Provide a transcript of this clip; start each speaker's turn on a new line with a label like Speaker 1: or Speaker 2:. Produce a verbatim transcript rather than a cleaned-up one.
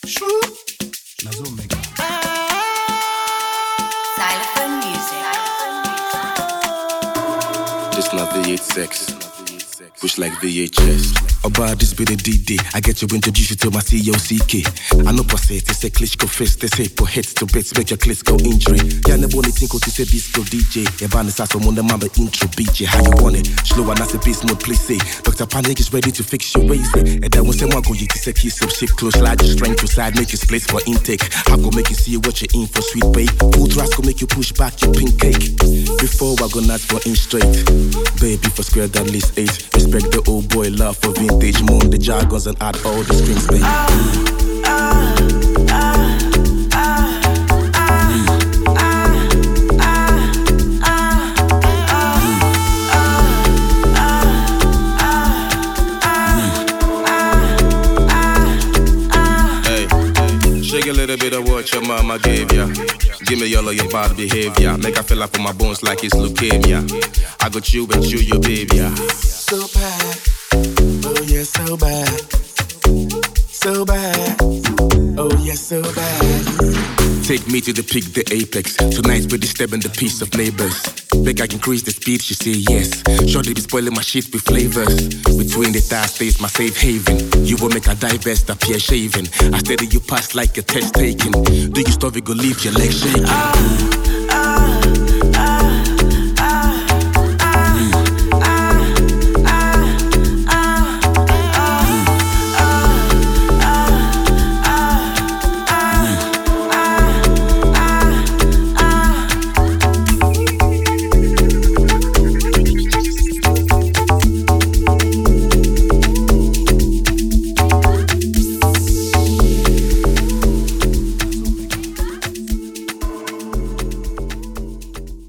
Speaker 1: Xylophone music.
Speaker 2: This not V eight sex. Push like V H S. About this be the D-Day. I get to introduce you to my C O C K. I know per se, they say Klitschko fist. They say put heads to bits, make your clits go injury. Yeah, never only think to say disco D J. Evan is also on the mamba intro B J. How you want it? Slow and as a beast mode, please say. Doctor Panic is ready to fix your ways. And then when someone go, you can say kiss up, shit close, slide your strength to side, make your place for intake. I go make you see what you're in for, sweet babe. Full thrust go make you push back your pink cake. Before I go nuts for inch straight. Baby for square at least eight. Respect the old boy, love for vintage. Moon the jargons and add all the strings, baby. Ah, ah, ah, ah, ah. Hey, shake a little bit of what your mama gave ya. Give me all of your bad behavior. Make I feel like for my bones like it's leukemia. I go chew and chew your baby.
Speaker 3: So bad. Oh yeah, so bad, so bad. Oh yeah, so bad.
Speaker 2: Take me to the peak, the apex. Tonight we're disturbing the peace of neighbors. Think I can increase the speed, she say yes. Shorty be spoiling my shit with flavors. Between the thighs stays my safe haven. You will make a divest appear shaven. I steady you pass like a test taken. Do you stop it, go leave your legs shaking. Ah, ah.